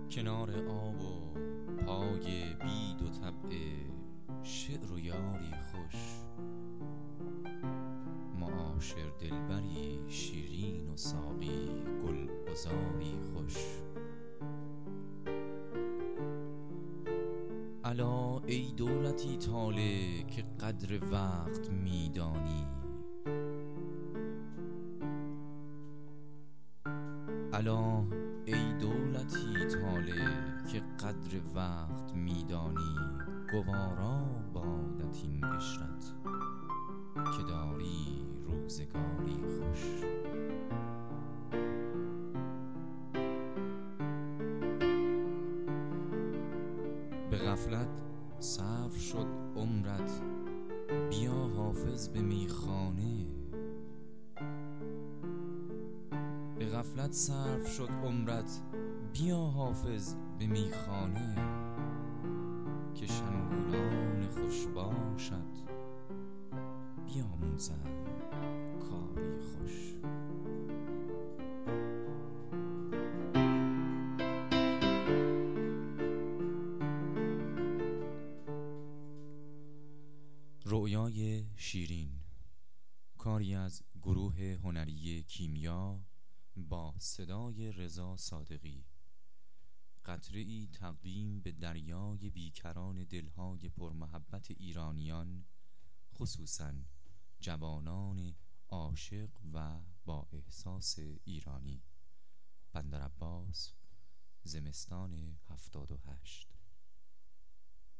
کنار آب و پای بید و طبع شعر و یاری خوش، معاشر دلبری شیرین و ساقی گلعذاری خوش. الا ای دولتی طالع که قدر وقت میدانی، الا ای دولتی طالع که قدر وقت میدانی، گوارا بادت این عشرت که داری روزگاری خوش. به غفلت صرف شد عمرت، بیا حافظ به میخانه. به غفلت صرف شد عمرت، بیا حافظ به میخانه. که شنگولان خوش باشد بیاموزند کاری خوش. رؤیای شیرین، کاری از گروه هنری کیمیا با صدای رضا صادقی. قطره‌ای تقدیم به دریای بیکران دلهای پرمحبت ایرانیان، خصوصاً جوانان عاشق و با احساس ایرانی. بندر عباس، زمستان 78.